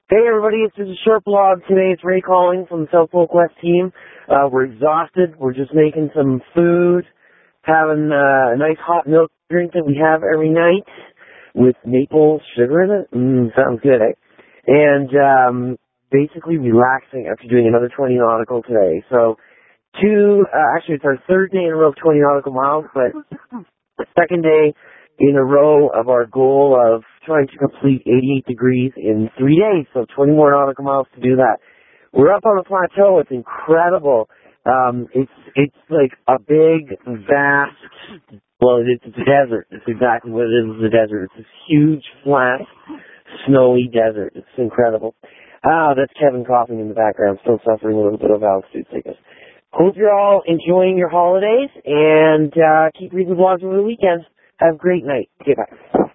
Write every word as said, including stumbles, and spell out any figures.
Hey everybody, it's just a short blog today. It's Ray calling from the South Polk West team. Uh, we're exhausted. We're just making some food, having uh, a nice hot milk drink that we have every night with maple sugar in it. Mmm, sounds good, eh? And um, basically relaxing after doing another twenty nautical today. So two, uh, actually it's our third day in a row of twenty nautical miles, but the second day in a row of our goal of trying to complete eighty-eight degrees in three days, so twenty more nautical miles to do that. We're up on the plateau. It's incredible. Um, it's it's like a big, vast, well, it's, it's a desert. It's exactly what it is, it's a desert. It's this huge, flat, snowy desert. It's incredible. Ah, that's Kevin coughing in the background, still suffering a little bit of altitude sickness. Hope you're all enjoying your holidays, and uh, keep reading blogs over the weekend. Have a great night. Okay, bye.